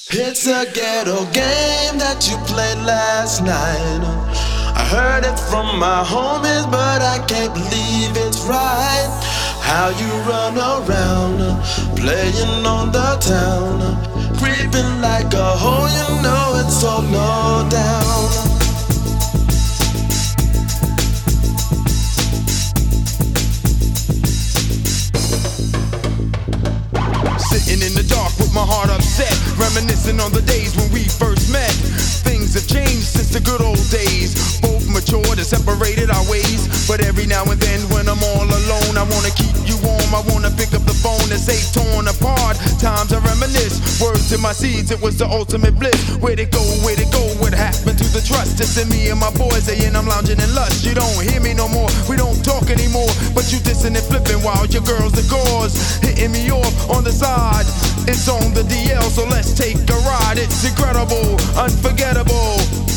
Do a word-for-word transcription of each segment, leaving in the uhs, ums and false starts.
It's a ghetto game that you played last night. I heard it from my homies, but I can't believe it's right. How you run around, playing on the town, creeping like a hoe, you know it's so low down. Sitting in the dark with my heart upset, reminiscing on the days when we first met. Things have changed since the good old days. Both matured and separated our ways. But every now and then when I'm all alone, I wanna keep you warm. I wanna pick up the phone and say torn apart. Times I reminisce, words to my seeds, it was the ultimate bliss. Where'd it go, where'd it go, what happened to the trust? It's in me and my boys saying I'm lounging in lust. You don't hear me no more, we don't talk anymore. But you dissing and flipping while your girls are gauze, hitting me off on the side. It's on the D L, so let's take a ride. It's incredible, unforgettable.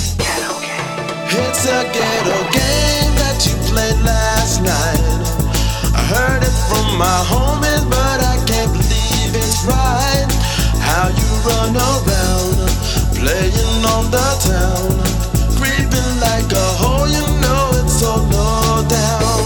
It's a ghetto game that you played last night. I heard it from my homies, but I can't believe it's right. How you run around, playing on the town, creeping like a hoe, you know it's so low down.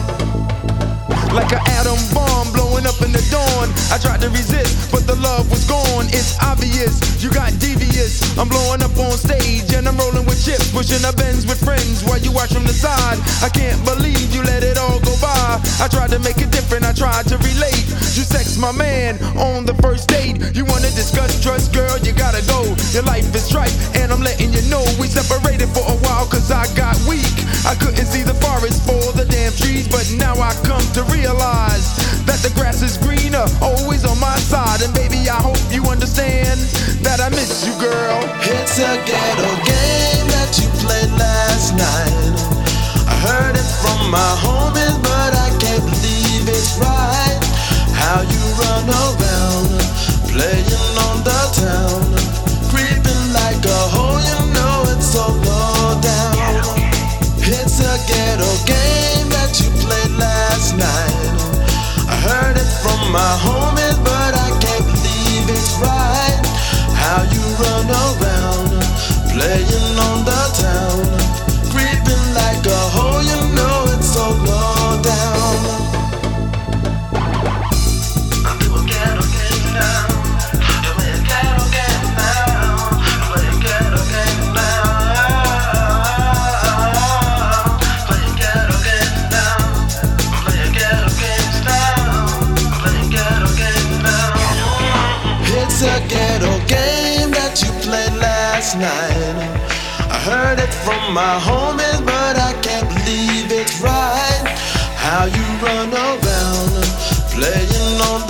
Like an atom bomb blowing up in the dawn. I tried to resist, but the love was gone. It's obvious, you got devious. I'm blowing up on stage and I'm rolling with chips, pushing a Benz with friends while you watch from the side. I can't believe you let it all go by. I tried to make it different, I tried to relate. You sex my man on the first date. You wanna discuss trust, girl, you gotta go. Your life is trite, and I'm letting you know we separated for a while cause I got weak. I couldn't see the forest for the damn trees, but now I come to realize that the grass is greener, always on my side. And baby, I hope you understand that I miss you, girl. It's a ghetto game that you played last night. I heard it from my homies, but I can't believe it's right. How you run around, playing on the town, creeping like a hoe, you know it's so low down. It's a ghetto game that you played last night. I heard it from my homies, but I can't believe it's right. How you run around, playing on the town, creeping like a hoe, you know it's so low down. I'm doing ghetto game now. You're playing ghetto game now. You're playing ghetto game now. Playing ghetto game now. I'm playing ghetto games now. I'm playing ghetto game now. It's a ghetto game that you played last night. I heard it from my homies, but I can't believe it's right. How you run around, playing on